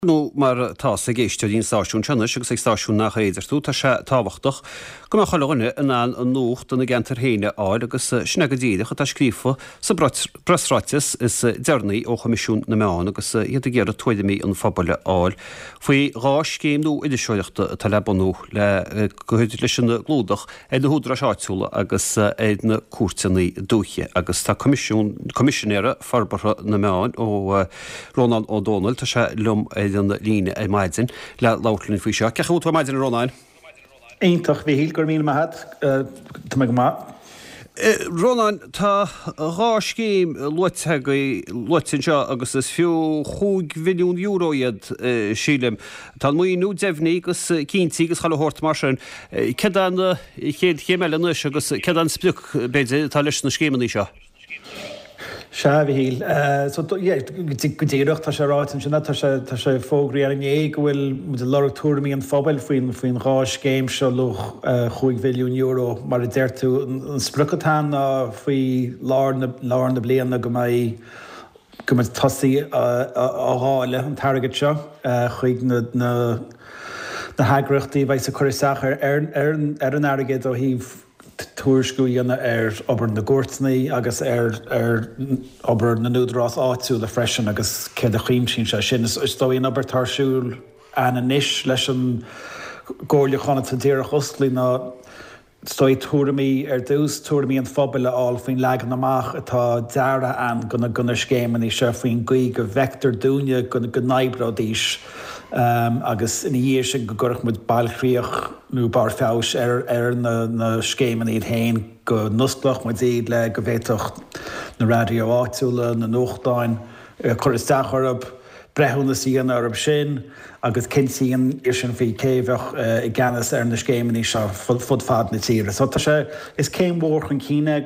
No mar tá a géiste dín stáisiún tena agus ag stáisiún nach éidirú tá se táhachtach go a choine in an nócht an gentar héine áil agus sinna go ddíideach a tá scrífa sa brasráitis is dearnaí ó chomisisiún na meán agus iad géar a tuide mí an fabbaile áil. Faoi rás céimú idirseireachta tá lebanú le gohuiidir leis sinna glúdach é na húdra seáitiúla agus é na cuairteannaí dúche agus tá comisinéire farbartha na meán ó Ronald O'Donnell tá se lum an líne é maidin le látlinn fao seo. Cecha útha maidin Ronáin? Aintach bhí híl gur míle maithad tá me go má. Ronáin, tá rá scéim luitin seo agus is fiú 5 milliún euro iad sílim. Tá muoinú defhnaí agus cíntaí agus chaile hort mar sin. Cedan chéime leis agus cedan splic beidir tá leis na scéimeí seo? Se bhí híl. Go ddéireach tá sé ráit sinna tá sé fógraí ar an é go bhfuil mu de lorach túraí an fphobal faoin rás céim se luch 5 milliún euro mar a deirú an spruchatán faoi lár na bliana go go tosaí áháile an targad seo chuig na hagreachtaí bheith sa chuirteach ar an airgid ó híh túairscúíanna obair na gcuirtnaí agus obair na núdrás áitiúla freisin agus céad a chuim sin se sin is dóíon obair tarsúil ana níis leis an ggóirle chuna déireach oslí na stoi túramí dús túramí an fphobal áil faoin legan amach atá deara an gona scéimeí se faoin gaí go vector dúne go naibredíis agus in dhéir sin go gurach mu bailchríoch nó bar fás ar na scéimeí iad hain go nusclach mu iad le go bhéitocht na radio áitiúla na nóchtáin chuiristeach orb brethúna síon orb sin agus cinsíon ir sin fhí céimheh i gceannas ar na scéimeí seo fud fad na tíre. So tá sé is céim mhór chun cíine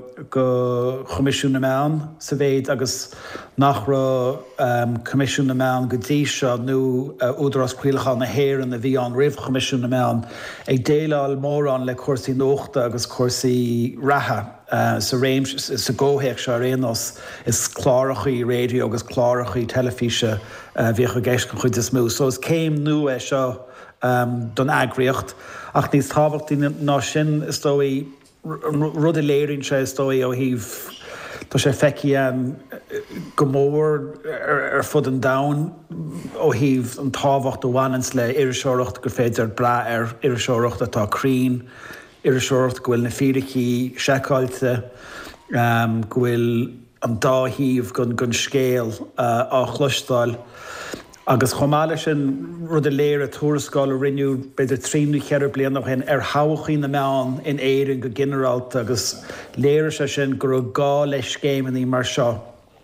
go chomisisiún na meán sa bhéad agus nach ra comisiún na meán go dtí seo nó údarrás cuiilechán na héir na bhí an rih comisiún na meán ag déileáil mórrán le cuasaí nóchta agus cuasaí ratha. Sa réim sa ggóhéic se réanos is chlárachaí radio agus chlárachaí telefíse bhí go gceist go chuid is mú. So is céim nu é seo don agriocht ach níos tábhachttaí ná sin is dóí rud a léirinn se is dóí ó híh tá sé feici an go mór ar fud an dain ó híh an tábhacht do bhhainans le iiriseoireacht gur féidir bra ar iiriseoireacht atá crín iiriseoireacht go bhfuil na fíricí seacáilte go bhfuil an dáthíomh gon scéal á chluisteáil agus chomáile sin rud a léir a túrascáil a rinneú beidir tríú chear blian nach hen ar hachaí na meán in éireann go generalta agus léir se sin gur gá leis scéimeí mar seo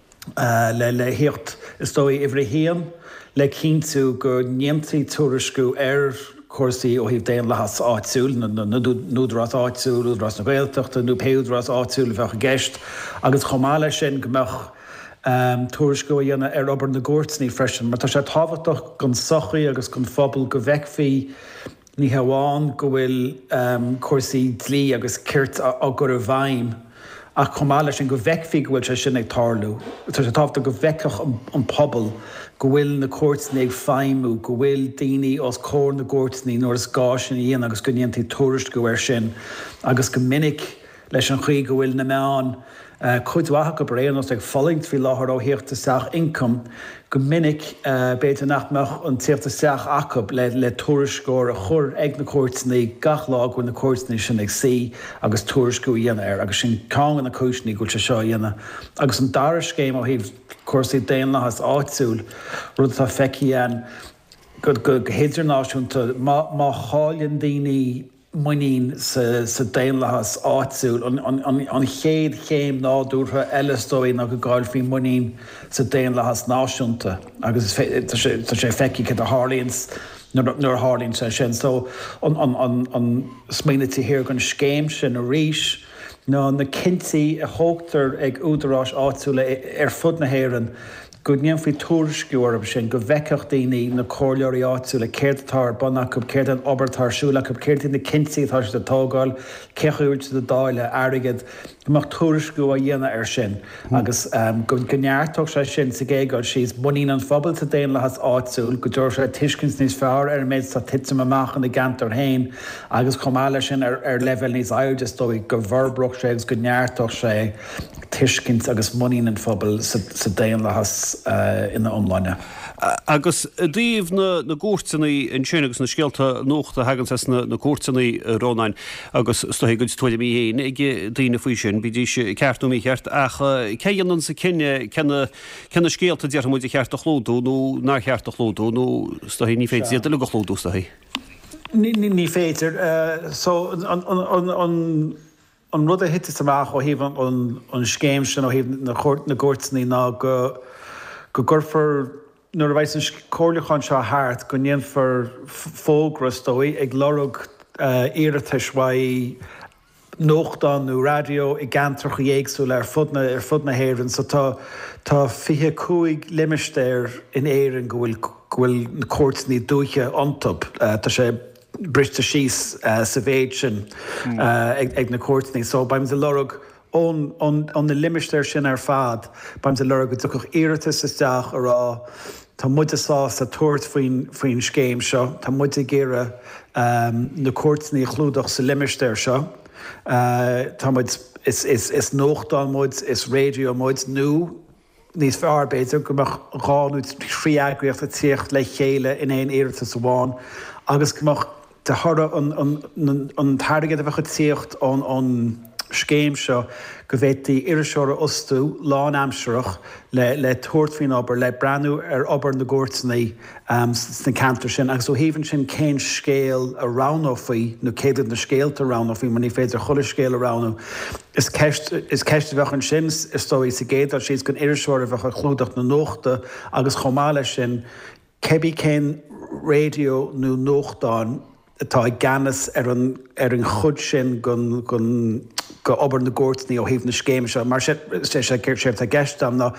le hiocht is dói ihre héan le cínú gur níomtaí túrascú ar cuasaí ó híh déon lehas áitiúil núdrás áitiúil, údrás na Gaeltachta, nó péúdrás áitiúil bheith gceist agus chomáile sin gombeach túairscú dhéanana ar obair na gcuirtnaí freisin, mar tá sé tábhachtach gon sochaí agus gon phobal go bheicefaí ní heabháin go bhfuil cuasaí dlí agus cirt á gur a bhaim ach chomáile sin go bheicefaí go bhfuil sé sin ag tarlú. Tá sé tábhachtach go bheiceach an pobal go bhfuil na cuairtnaí ag feimú, go bhfuil daoine os cór na gcuirtnaí nóair is gáis na dhéana agus go níontaí túirist go bhfuir sin agus go minic leis an chuí go bhfuil na meán chuidhacha go réanos ag folingt fi láthir ó híochtta seach income go minic béidir nachmeach an tíochtta seach acab le túriscóir a chur ag na cuairtnaí gach lá go na cuairtnaí sin ag sí agus túriscú dhéana ar agus sin cágan na cúisnaí go se seo dhéana agus an daris céim ó híh cuasaí déon lehas áitiúil rud tá feici an go héidir náisiúnta má cháilíonn daoine muoín sa déon lehas áitiúil an chéad chéim náútha eiledóí na go gáil fhí muoín sa déon lehas náisiúnta agus tá sé feici a hálíonn nuair hálíonn sé sin. So an smaoinetí hir gon scéim sin a ríis ná na cinsaí a thógtar ag údarrás áitiúla ar fud na héireann go níon fao túrisciúir sin go bhheiceach daoine na cóirleoirí áitiú le céirtar bannach go céir an obairtarsúla go céirtí na cinsaí tá de tógáil ceúirt de dáile airigid goach túrisciú a dhéana ar sin agus go gneartach sé sin sa géáil síos buí an fphobal a déon le has áitiúil go dúir sé tuiscins níos fearr ar méid sa titim amachchan na gantar hain agus chomáile sin ar level níos airdistóí go bharbroch sé agus go neartach sé tuiscint agus muí an fphobal sa déon le has ina omláine. Agus díomh na gúirtaí an sin agus na scialta nóachta hagan na cuairtaí rónain agus stohé go tuaide mí héin ag daoine faoi sin, bhí sé ceartú mí cheart ach céanan sa cinne cena scéalta dear muid cheart a chlódú nó ná cheart a chlódú nó stohé ní féidir le go chlódú stohé. Ní féidir so an rud a hitte amach ó híh an scéim sin ó híh na gúirtaí ná go gurfar nuair a bheith an cóirleáin seo háart go níon for fógrastóí ag lorug iiritheishaí nóchtán nó radio i gantrach dhéagsú le ar fud na héirann so tá fiche cúig limistéir in éireann go bhfuil na cóirtaí dúiche antop tá sé brista síos sa bhéid sin ag na cóirtaí so baim de lorug on na limistéir sin ar fad baim de lorug go tuch iiritas isteach ará tá muid asá sa tuairt faoin scéim seo, tá muid a géire na cóirtaí chlúdach sa limistéir seo. Tá muid is nóchtán muid, is radio muid nó níos fearbéidir go gáú tríagraíocht a tíocht le chéile in éon iiritas amháin, agus go de thora an targad a bhecha tíocht an scéim seo go bhhéití iriseoir ostú lán amseirech le tuairtfhín obair le breanú ar obair na gúirtaí na cantar sin agus ó híhann sin cén scéal a ránó faoi nó céad na scéalta ránó faoi man ní féidir chola scéal a ránó. Is ceiste bhechan sin is tóí sa géadar síos gon iriseoir a bhecha chlúdach na nóchta agus chomáile sin cebí cén radio nó nóchtán atá ganas ar an chud sin go obair na gúirtaí ó híomh na scéim seo, mar sé céir séir a gceistam ná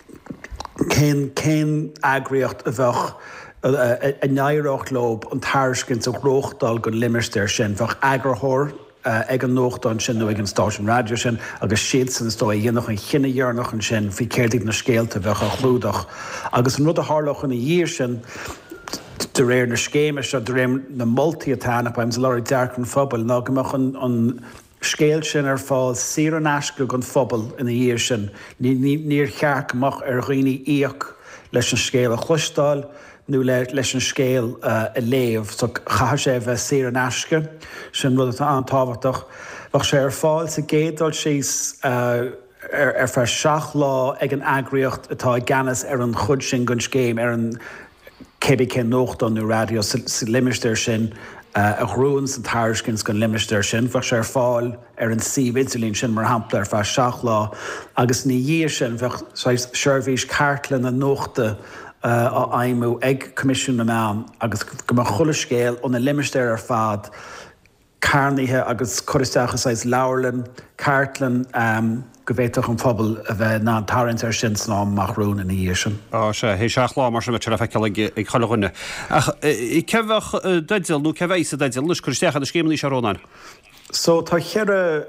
cén agriocht a bheith a neireacht lob an taircinn a róchtdal go limistéir sin bheith agrathóir ag an nóchtán sin nó ag an stáisiún radio sin agus siad san stoi dhéanach an chinine dhearnach an sin fhí céirdigh na scéalta bheith a chlúdach. Agus an rud a tharlach in a dhír sin de réir na scéime se de réim na moltúltaí atá beim leir dearcan fphobal ná goach an scéal sin ar fáil siar an easca gon fphobal ina dhír sin. Níor chearc amach ar dhaoine íoc leis an scéal a chluistáil nó leis an scéal a léamh so chathair sé bheith siar an easca sin rud atá antáhachtach. Bach sé ar fáil sa géadál síos ar fear 7 lá ag an agriocht atá ganas ar an chud sin gon scéim ar an cébí cén nóchtán nó radio sa limistéir sin a hrúin san taircins gon limistéir sin, bheith sé ar fáil ar an insulín sin mar hampla ar fear 7 lá agus ní dhír sin bheith seirbhís cartlan na nóchta á aimimú ag comisiún na meán agus go mar chola scéal ó na limistéir ar fad carnaithe agus choristeachas sais leabharlann, cartlan go bhhéiteach an phobal a bheith ná tarint ar sin ná marrún in dhíir sin. sé hé 7 lá mar sem te feice ag cholanne. I cebhah deideal nó cebhéh sa deideal nus chuisteach a scéimlí se rónain. So tá chearre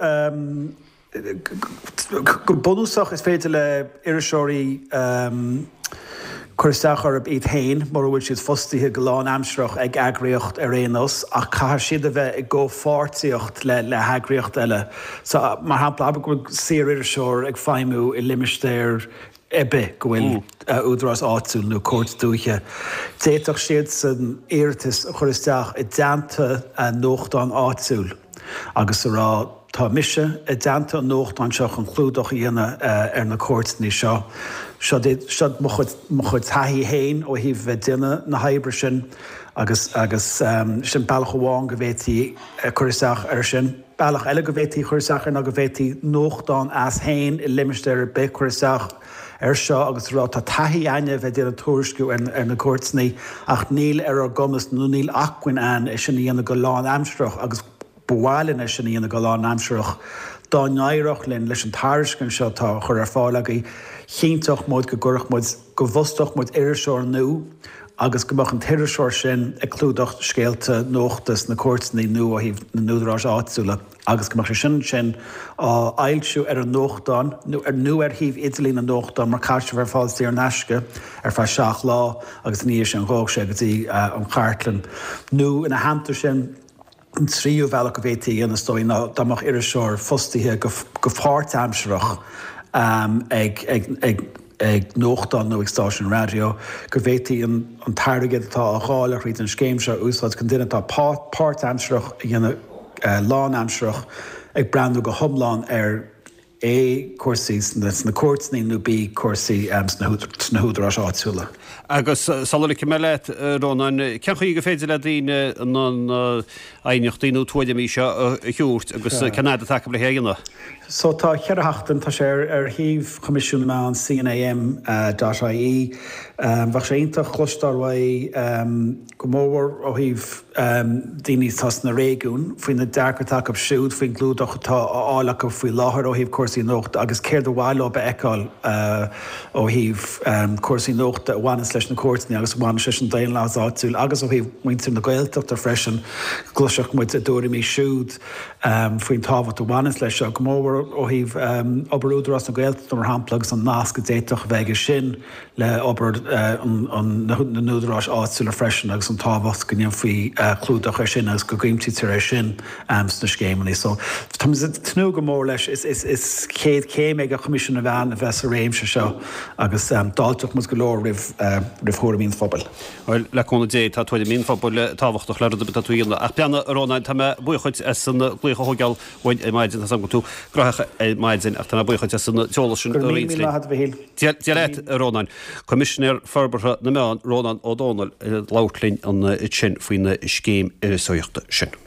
go bonúsach is féidir le iriseoirí chuisteach ar iad hain, mar bhfuil siad fostaithe go lán amsreach ag agriocht ar réanos ach caithear siad a bheith ag go fáirtíocht le agriocht eile. So mar hampla go siar iriseoir ag feimú I limistéir ebbe go bhfuil údrás áitiúil nó cóirt dúiche. Déiteach siad san iiritas chuisteach I deanta nóchtán áitiúil agus rá tá mise I deanta nóchtán seach an chlúdach dhéana ar na cóirtaí seo. Siad mo chud taithí héin ó híh bheith duine na habre sin agus sin bailach amháin go bhhéití chuisteach ar sin. Bailach eile go bhhéití chuisteach ar na go bhhéití nóchtán as hain I limistéir be chuisteach ar seo agus rá tá taithí aine bheith déanana tuairisciú ar na cóirtaí ach níl ar gomas nó níl achcuin an is sin dhéanana go lán amsreach agus bháilin is sin dhéanana go lán amsreach dánéireach len leis an táriscin seo tá chur ar fálaí chéintach mód go gurach go bhostach mód iriseoir nó agus gomach an tiiriseoir sin ag clúdach scéalte nóachtas na cuairtaí nó a híh na núdarrás áitsúla agus gomach sin ailsiú ar an nóchtán nó ar híh Italí na nóchtán mar caiiste bhar fáiltíí ar neisce ar fear 6 lá agus níos an ghóg sé gotí an Chartlan nó ina hantar sin an tríú bhealach go bhétaí ana stoin dámach iriseoir fostaithe go fáirt amsreach ag nóchtán nó ag stáisiún radio go bhétaí an tairgad atá a gháilach ríd an scéim seo úsáid chun duine tá páirt amsreach a dhéanana lán amsreach ag breanú go thomláin ar cuasaí na cuairtaí nó bí cuasaí sna húdarrás áitiúla. Agus salúla meile Rónan cean chuí go féidir le daoine an aoineachtaí nó tuaide mí seo hiúrt agus Canada take le héanana. So tá chearachtain tá sé ar híh comisiún me an CNAM.ie bhah sé ionta chlustarhaid go mór ó híh daoine tas na réún faoin na dearcatach ab siúd faoin glúdach tá álacha go faoi láthair ó híh cuasaí nócht agus céir do bhhaile be eáil ó híh cuasaí nócht a bhhaine leis na cuairtaí agus bhhaine sé an daon lá áitiúil agus ó híh muinte na Gaeltacht ar freisin gluiseach muid a dúirí mí siúd faoin tábhat a bhhaine leis go mór ó híh obairúdarrás na Gaeltacht mar hampla an nasca déitoch bheige sin le obair na núdarrás áitiúil ar freisin agus an tábhat go níon faoi clúdach ar sin agus go gcuimtí tar sin na scéimeí. So tá tnú go mór leis is céad céim ag a comisiún a bhean a bheits a réimse seo agus dáilteach mus go leor rih thuair mín fphobal. Le chuna dé tá tuaide mín fphobal táhachtach le a túíonna ach peanna Rónaid tá buchuid san glucha thugeall bhain é maidin san go tú gracha é maidin ach tána buchuid san teolasin Dialet Rónain. Commissioner Ferbertha na meán Rónan O'Donnell láirlín an sin faoine scéim irisóíochta sin.